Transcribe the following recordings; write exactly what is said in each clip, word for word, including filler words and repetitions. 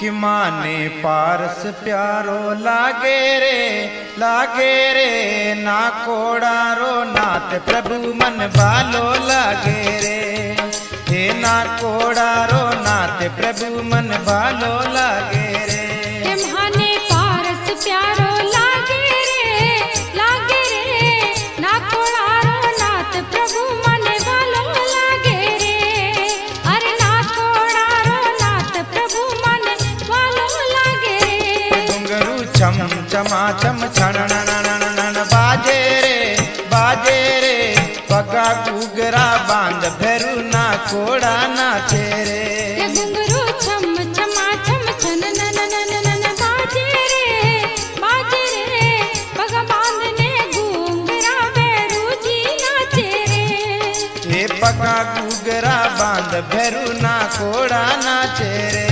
कि माने पारस प्यारो लागे रे लागे रे ना कोड़ारो नाथ प्रभु मन बालो लागे रे हे ना कोड़ारो नाथ प्रभु मन बालो लागे रे माने पारस प्यारो लागे रे लागे रे ना कोड़ारो नाथ प्रभु मन बालो लागे रे अरे ना कोड़ारो नाथ प्रभु मन बालो लागे रे घुंघरू छम चमा चम छण नन बाजे रे बाजे रे पगा घुघरा बांध भैरू ना कोड़ा नाचे रे घुंघरू छम चमा चम छन नन नन नन बाजे रे बाजे रे पग बांधने घुंघरा भैरू जी नाचे रे हे पगा घुघरा बांध भैरू ना कोड़ा नाचे रे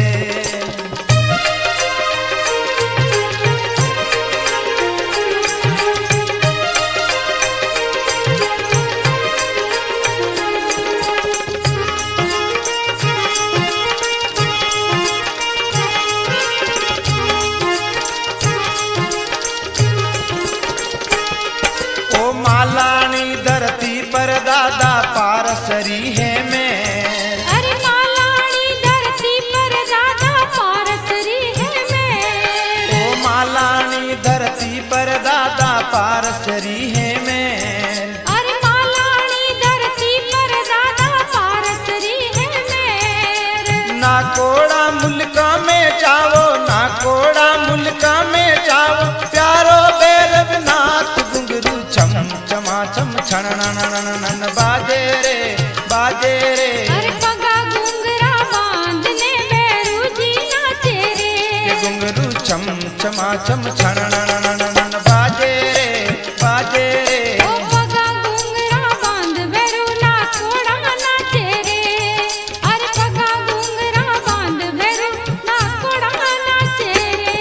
मालानी धरती पर दादा पारसरी है मैं अरे मालानी धरती पर दादा पारसरी है मैं ओ मालानी धरती पर दादा पारसरी है मैं अरे मालानी धरती पर दादा पारसरी है मैं ना कोड़ा मुल्का में जाओ ना कोड़ा मुल्का में जाओ प्यारो भैरवनाथ घुंघरू छम चमा चम छण नन बाजे रे बाजे रे अरे पगा घुंघरा बांधने भैरू जी नाचे रे घुंघरू छम चमा चम छण नन बाजे रे बाजे रे ओ पगा घुंघरा बांध भैरू ना कोड़ा नाचे रे अरे पगा घुंघरा बांध भैरू ना कोड़ा नाचे रे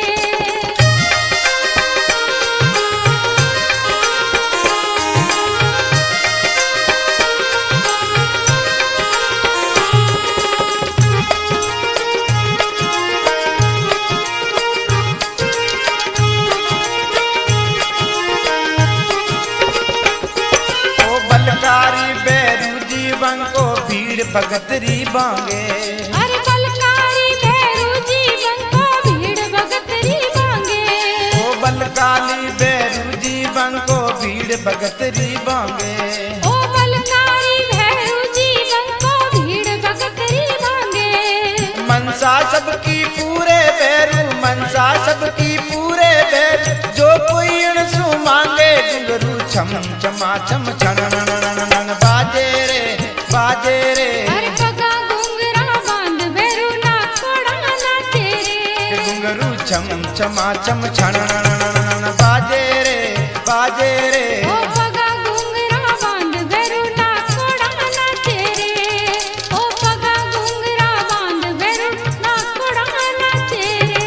बलकारी बैरू जीवन को भीड़ भगतरी बांगे अरे बलकारी भैरू जीवन को भीड़ भगतरी बांगे ओ बलकाली बैरू जीवन को भीड़ भगतरी बांगे ओ बलकारी भैरू जीवन को भीड़ भगतरी बांगे मनसा सबकी पूरे बैरू मनसा सबकी पूरे बैरू जो कोई इणसु मांगे घुंघरू छम चमा चम छण नन बाजे रे बाजे रे अरे पगा घुंघरा बांध भैरू ना कोड़ा नाचे रे घुंघरू छम चमा चम छण नन बाजे रे बाजे रे ओ पगा घुंघरा बांध भैरू ना कोड़ा नाचे रे ओ पगा घुंघरा बांध भैरू ना कोड़ा नाचे रे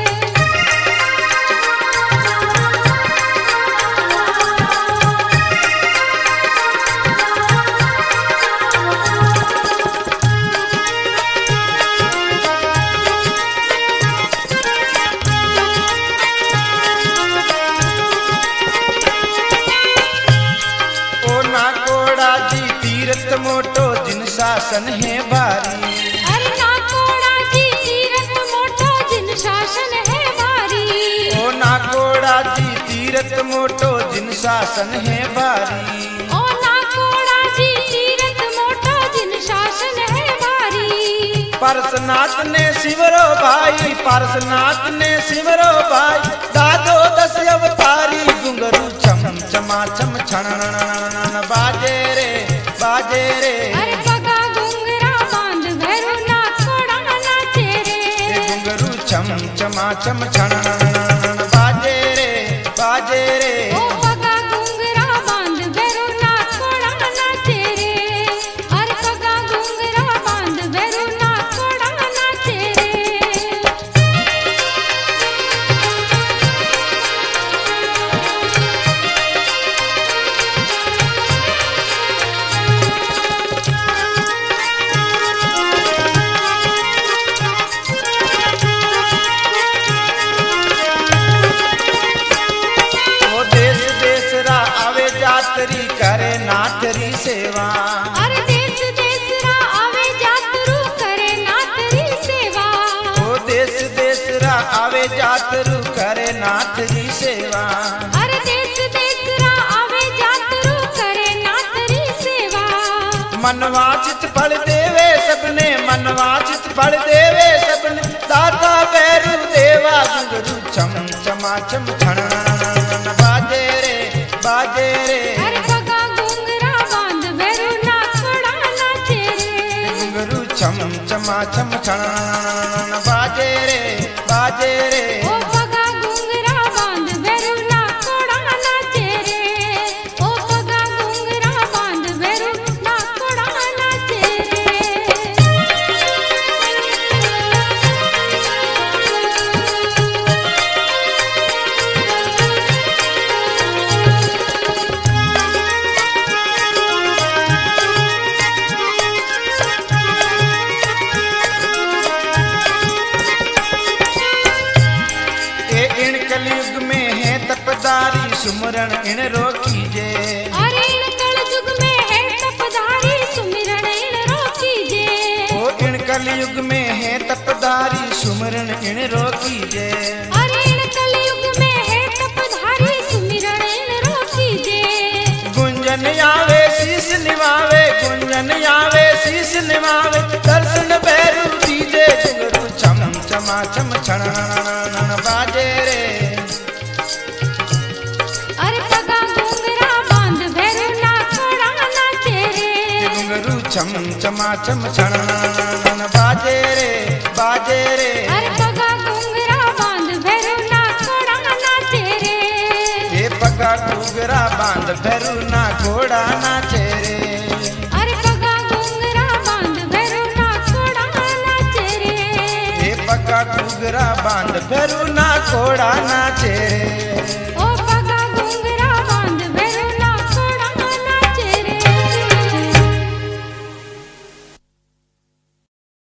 तीरथ मोटो जिन शासन है भारी अरे ना कोड़ा जी तीरथ मोटो जिन शासन है भारी ओ ना कोड़ा जी तीरथ मोटो जिन शासन है भारी ओ ना कोड़ा जी तीरथ मोटो जिन शासन है भारी पारसनाथ ने शिवरो भाई पारसनाथ ने शिवरो भाई दादो दस अवतारी घुंघरू छम चमा चम छण नन बाजे रे बाजे रे अरे पगा घुंघरा बांध भैरू ना कोड़ा नाचे रे घुंघरू छम चमा चम छण नन बाजे रे बाजे रे ओ पगा घुंघरा बांध भैरू ना कोड़ा नाचे रे अरे पगा घुंघरा बांध भैरू ना कोड़ा नाचे रे सेवा। अरे देश देश रा आवे जातरू करे नाथ री सेवा। ओ देश देश रा आवे जातरू करे नाथ री सेवा। अरे देश देश रा आवे जातरू करे नाथ री सेवा। मनवाचित फल देवे सबने, मनवाचित फल देवे सबने, दाता भैरू देवा घुंघरू चम चमा चम छण बाजे रे बाजे रे। अरे पगा घुंघरा बांध भैरू नाकोड़ा नाचे रे। घुंघरू चम चमा चम छण बाजे रे बाजे रे। ओ पगा घुंघरा बांध भैरू नाकोड़ा नाचे रे। ओ पगा घुंघरा बांध भैरू नाकोड़ा नाचे रे। ए इन कलयुग में है तपदारी सुमरण इन रोकी जे। अरे इन कलयुग में है तपधारी सुमिरन इन रोकी जे। ओ इन कलयुग में है तपदारी सुमरण इन रोकी जे। अरे इन कलयुग में है तपधारी सुमिरन इन रोकी जे। गुंजन आवे शीस निवावे, गुंजन आवे शीस निवावे, दर्शन भैरू दीजे घुंघरू चम चमा चम छण बाजे रे। अरे पगा घुंघरा बांध भैरू नाकोड़ा नाचे रे। घुंघरू चम चमा चम छण बाजे रे बाजे रे। अरे पगा घुंघरा बांध भैरू नाकोड़ा नाचे रे। ये पगा घुंघरा बांध भैरू ना घोड़ा नाचे रे। अरे पगा घुंघरा बांध भैरू नाकोड़ा नाचे रे। ये पगा घुंघरा बांध भैरू ना घोड़ा नाचे रे।